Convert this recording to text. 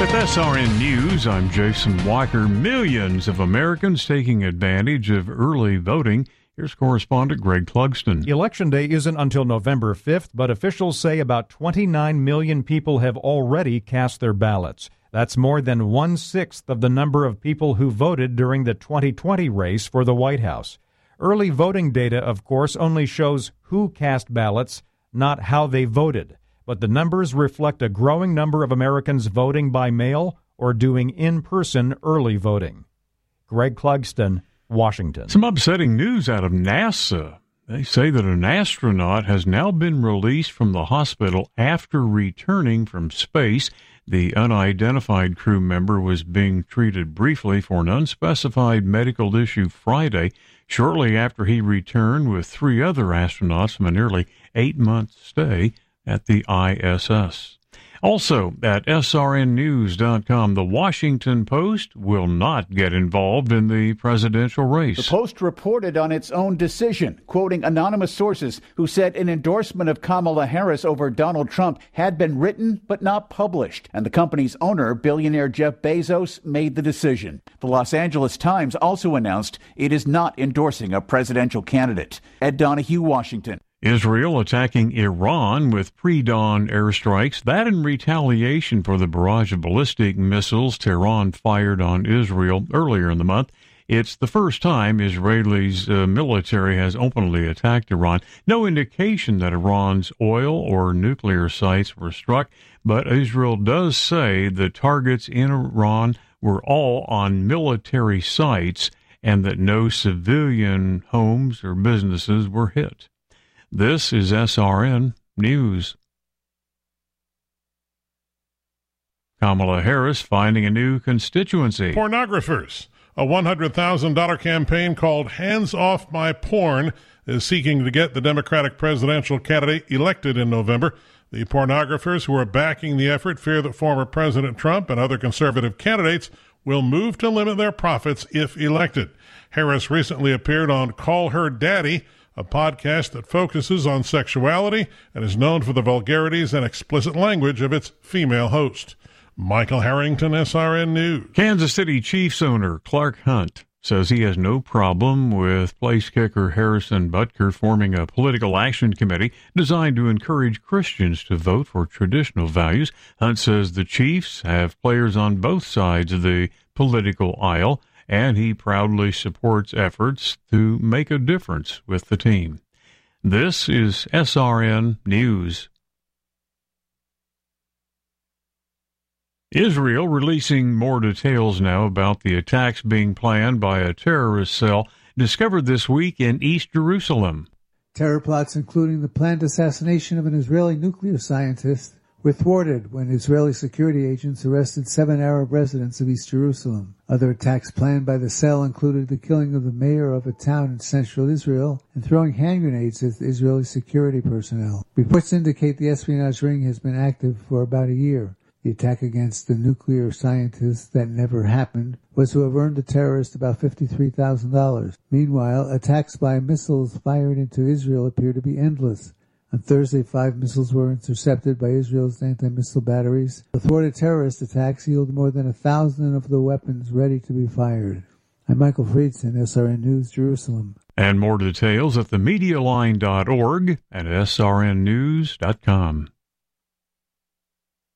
With SRN News, I'm Jason Walker. Millions of Americans taking advantage of early voting. Here's correspondent Greg Clugston. Election Day isn't until November 5th, but officials say about 29 million people have already cast their ballots. That's more than 1/6 of the number of people who voted during the 2020 race for the White House. Early voting data, of course, only shows who cast ballots, not how they voted. But the numbers reflect a growing number of Americans voting by mail or doing in-person early voting. Greg Clugston, Washington. Some upsetting news out of NASA. They say that an astronaut has now been released from the hospital after returning from space. The unidentified crew member was being treated briefly for an unspecified medical issue Friday, shortly after he returned with 3 other astronauts from a nearly 8-month stay at the ISS. Also, at srnnews.com, the Washington Post will not get involved in the presidential race. The Post reported on its own decision, quoting anonymous sources who said an endorsement of Kamala Harris over Donald Trump had been written but not published. And the company's owner, billionaire Jeff Bezos, made the decision. The Los Angeles Times also announced it is not endorsing a presidential candidate. Ed Donahue, Washington. Israel attacking Iran with pre-dawn airstrikes, that in retaliation for the barrage of ballistic missiles Tehran fired on Israel earlier in the month. It's the first time Israel's military has openly attacked Iran. No indication that Iran's oil or nuclear sites were struck, but Israel does say the targets in Iran were all on military sites and that no civilian homes or businesses were hit. This is SRN News. Kamala Harris finding a new constituency. Pornographers. A $100,000 campaign called Hands Off My Porn is seeking to get the Democratic presidential candidate elected in November. The pornographers who are backing the effort fear that former President Trump and other conservative candidates will move to limit their profits if elected. Harris recently appeared on Call Her Daddy, a podcast that focuses on sexuality and is known for the vulgarities and explicit language of its female host. Michael Harrington, SRN News. Kansas City Chiefs owner Clark Hunt says he has no problem with place kicker Harrison Butker forming a political action committee designed to encourage Christians to vote for traditional values. Hunt says the Chiefs have players on both sides of the political aisle, and he proudly supports efforts to make a difference with the team. This is SRN News. Israel releasing more details now about the attacks being planned by a terrorist cell discovered this week in East Jerusalem. Terror plots, including the planned assassination of an Israeli nuclear scientist, were thwarted when Israeli security agents arrested 7 Arab residents of East Jerusalem. Other attacks planned by the cell included the killing of the mayor of a town in central Israel and throwing hand grenades at Israeli security personnel. Reports indicate the espionage ring has been active for about a year. The attack against the nuclear scientist that never happened was to have earned the terrorist about $53,000. Meanwhile, attacks by missiles fired into Israel appear to be endless. On Thursday, 5 missiles were intercepted by Israel's anti-missile batteries. The thwarted terrorist attacks yielded more than 1,000 of the weapons ready to be fired. I'm Michael Friedson, SRN News, Jerusalem. And more details at themedialine.org and srnnews.com.